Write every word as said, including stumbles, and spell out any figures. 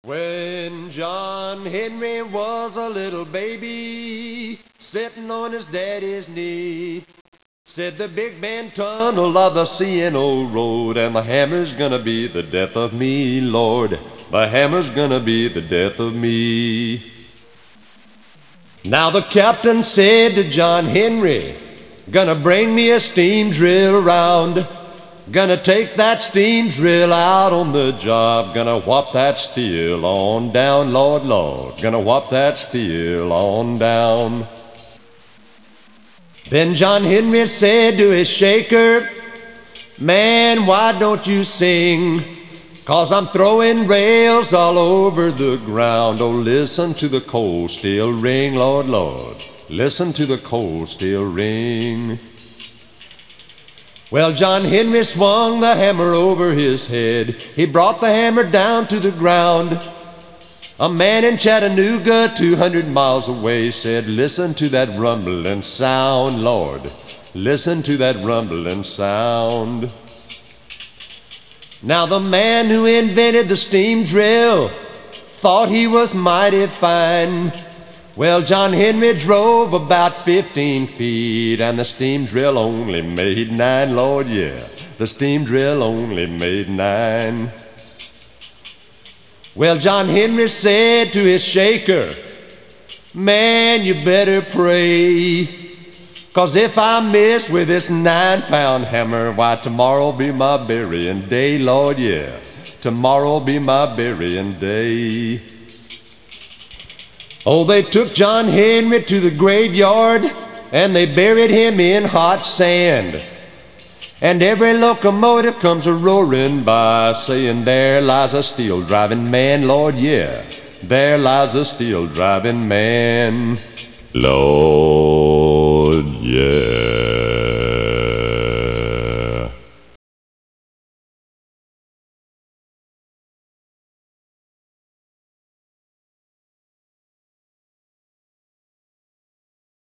When John Henry was a little baby, sitting on his daddy's knee, said the Big Bend tunnel of the C N O road, and the hammer's gonna be the death of me, Lord. The hammer's gonna be the death of me. Now the captain said to John Henry, gonna bring me a steam drill round. Gonna take that steam drill out on the job. Gonna whop that steel on down, Lord, Lord. Gonna whop that steel on down. Then John Henry said to his shaker, man, why don't you sing? 'Cause I'm throwing rails all over the ground. Oh, listen to the cold steel ring, Lord, Lord. Listen to the cold steel ring. Well, John Henry swung the hammer over his head. He brought the hammer down to the ground. A man in Chattanooga, two hundred miles away, said, listen to that rumbling sound, Lord. Listen to that rumbling sound. Now the man who invented the steam drill thought he was mighty fine. Well, John Henry drove about fifteen feet, and the steam drill only made nine, Lord, yeah. The steam drill only made nine. Well, John Henry said to his shaker, man, you better pray, 'cause if I miss with this nine-pound hammer, why, tomorrow'll be my burying day, Lord, yeah. Tomorrow'll be my burying day. Oh, they took John Henry to the graveyard, and they buried him in hot sand. And every locomotive comes a-roaring by, saying, there lies a steel-driving man, Lord, yeah. There lies a steel-driving man, Lord.